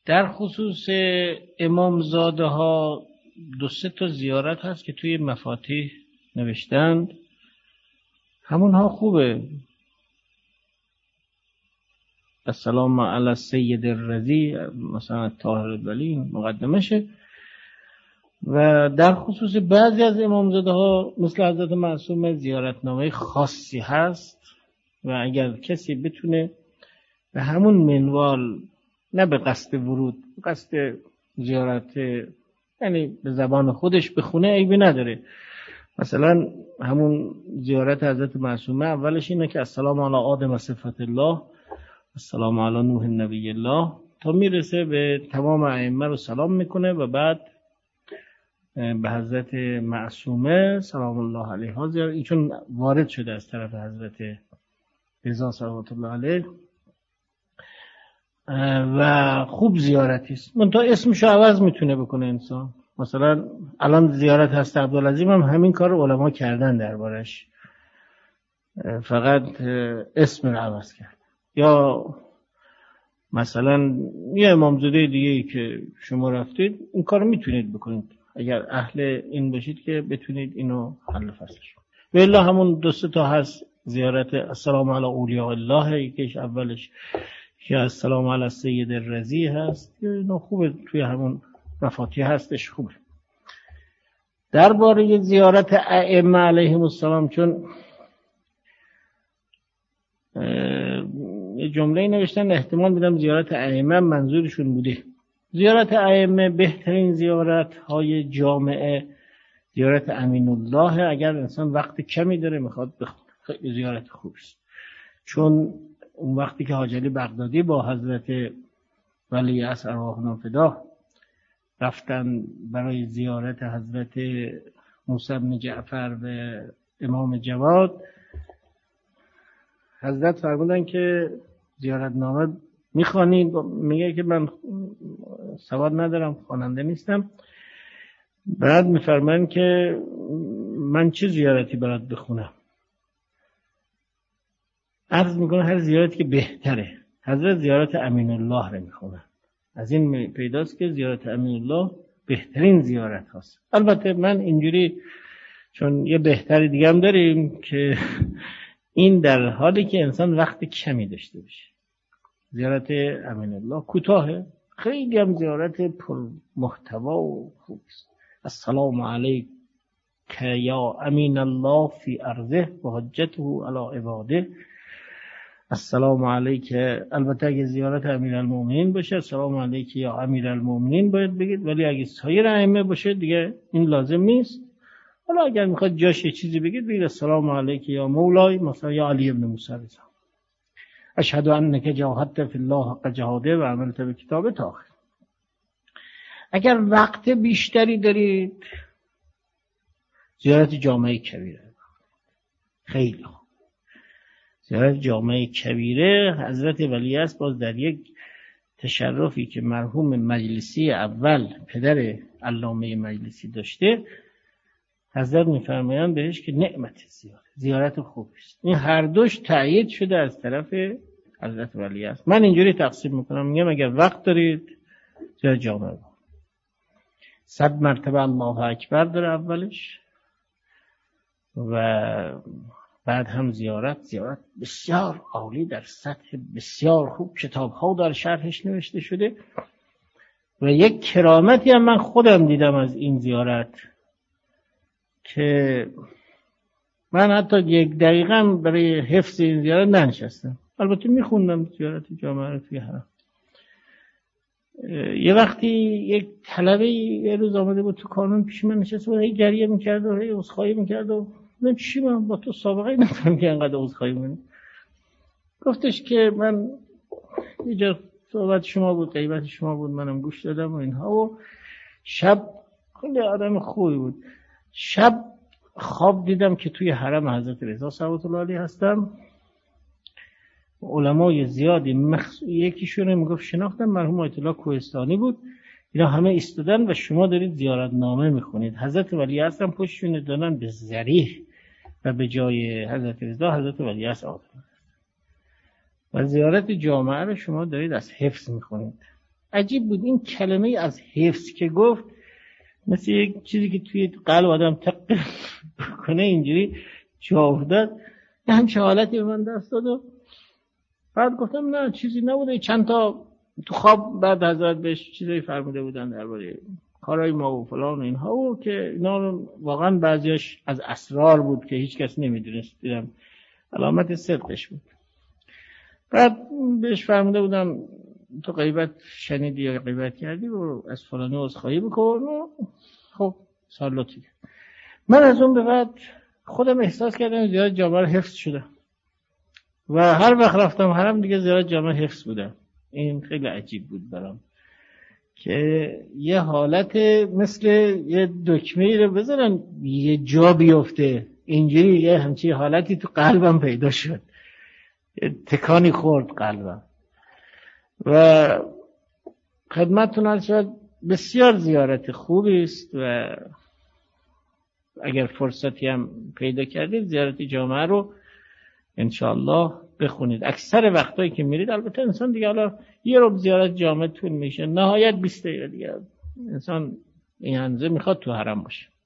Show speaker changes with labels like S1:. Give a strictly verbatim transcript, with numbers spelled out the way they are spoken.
S1: در خصوص امامزاده ها دو سه تا زیارت هست که توی مفاتیح نوشتند، همونها خوبه. السلام علی السید الرضی مثلا طاهر الولی مقدمشه. و در خصوص بعضی از امامزاده ها مثل حضرت معصومه زیارتنامه خاصی هست و اگر کسی بتونه به همون منوال، نه به قصد ورود، به قصد زیارت یعنی به زبان خودش بخونه عیبی نداره. مثلا همون زیارت حضرت معصومه اولش اینه که السلام علی آدم صفت الله، السلام علی نوح نبی الله، تا میرسه به تمام ائمه رو سلام میکنه و بعد به حضرت معصومه سلام الله علیها زیارت، این چون وارد شده از طرف حضرت رضا صلوات الله علیه و خوب زیارتی است. منتها اسمشو عوض میتونه بکنه انسان. مثلا الان زیارت هست عبدالعظیم هم همین کار رو علما کردن دربارش، فقط اسم رو عوض کرد. یا مثلا یه امامزاده دیگه ای که شما رفتید این کار رو میتونید بکنید اگر اهل این باشید که بتونید اینو حل فصلش. والله همون دو سه تا هست زیارت السلام علی اولیاء الله، یکیش اولش که السلام علی السید الرضی هست، اینو خوبه توی همون مفاتیح هستش، خوبه. درباره زیارت ائمه علیهم السلام چون یه جمله نوشتن احتمال میدم زیارت ائمه منظورشون بوده. زیارت ائمه بهترین زیارت های جامعه زیارت امین الله، اگر انسان وقت کمی داره میخواد بخونه خیلی زیارت خوبی است. چون اون وقتی که حاج علی بغدادی با حضرت ولی عصر ارواحنا فدا رفتن برای زیارت حضرت موسی بن جعفر و امام جواد، حضرت فرمودن که زیارت نامه میخوانید؟ میگه که من سواد ندارم، خواننده نیستم. بعد میفرمایند که من چه زیارتی برات بخونم؟ عرض میکنه هر زیارتی که بهتره. حضرت زیارت امین الله رو میخونن. از این پیداست که زیارت امین الله بهترین زیارت هست. البته من اینجوری چون یه بهتری دیگه هم داریم که این در حالی که انسان وقت کمی داشته باشه. زیارت امین الله کوتاهه، خیلی هم زیارت پر محتوا و خوب است. السلام علیک یا امین الله فی ارضه و حجته علی عباده. السلام علیک، البته اگه زیارت امیرالمومنین باشه السلام علیک یا امیرالمومنین باید بگید، ولی اگه سایر ائمه باشه دیگه این لازم نیست. حالا اگر میخواد جاش یه چیزی بگید بگید السلام علیک یا مولای مثلا یا علی ابن موسی رضا، اشهد انک جاهدت فی الله حق جهاده و عملت به کتاب تا آخر. اگر وقت بیشتری دارید زیارت جامعه کبیره خیلی خوب. زیارت جامعه کبیره حضرت ولیعصر باز در یک تشرفی که مرحوم مجلسی اول پدر علامه مجلسی داشته، حضرت میفرمایند بهش که نعمت زیارت، زیارت خوبی است. این هر دوش تأیید شده از طرف حضرت ولیعصر. من اینجوری تقسیم میکنم، میگم اگر وقت دارید زیارت جامعه بود. صد مرتبه الله اکبر داره اولش و بعد هم زیارت زیارت بسیار عالی در سطح بسیار خوب، کتاب ها در شرحش نوشته شده. و یک کرامتی هم من خودم دیدم از این زیارت که من حتی یک دقیقه برای حفظ این زیارت ننشستم، البته میخوندم زیارت جامعه رو توی حرم. یه وقتی یک طلبه یه روز آمده بود تو کانون پیش من نشسته بود، هی گریه میکرد و هی عذرخواهی میکرد و من چی من با تو سابقه ندارم که انقدر عذرخواهی کنی. گفتش که من یه جا صحبت شما بود، غیبت شما بود، منم گوش دادم و اینها. و شب خیلی آدم خوبی بود. شب خواب دیدم که توی حرم حضرت رضا صلوات الله علیه هستم. علمای زیادی مخصوص یکیشون میگفت شناختم، مرحوم آیت الله کوهستانی بود، اینا همه ایستادن و شما دارید زیارت نامه میخونید. حضرت ولیعصر هم پشتشون دادن به ذریح و به جای حضرت رضا حضرت ولیعصر آمدن و زیارت جامعه رو شما دارید از حفظ میخونید. عجیب بود این کلمه از حفظ که گفت، مثل یک چیزی که توی قلب آدم تق کنه اینجوری جا افتاد. یه همچه حالتی به من دست داد و بعد گفتم نه چیزی نبوده. چند تا تو خواب بعد حضرت بهش چیزایی فرموده بودن درباره کارهای ما و فلان و اینها، و که اینا رو واقعا بعضیاش از اسرار بود که هیچ کس نمیدونست، دیدم علامت صدقش بود. بعد بهش فرموده بودم تو غیبت شنیدی یا غیبت کردی و از فلانی عذرخواهی بکن و خب سالوتی. من از اون به بعد خودم احساس کردم زیارت جامعه حفظ شده و هر وقت رفتم حرم دیگه زیارت جامعه حفظ بودم. این خیلی عجیب بود برام که یه حالت مثل یه دکمه‌ای رو بذارن یه جا بیفته، اینجوری یه همچین حالتی تو قلبم پیدا شد، تکانی خورد قلبم. و خدمتتون عرض شد بسیار زیارت خوبی است و اگر فرصتی هم پیدا کردید زیارت جامعه رو انشاءالله بخونید. اکثر وقتایی که میرید، البته انسان دیگه حالا یه رو زیارت جامعه طول میشه، نهایت بیست دقیقه دیگه انسان این هنزه میخواد تو حرم باشه.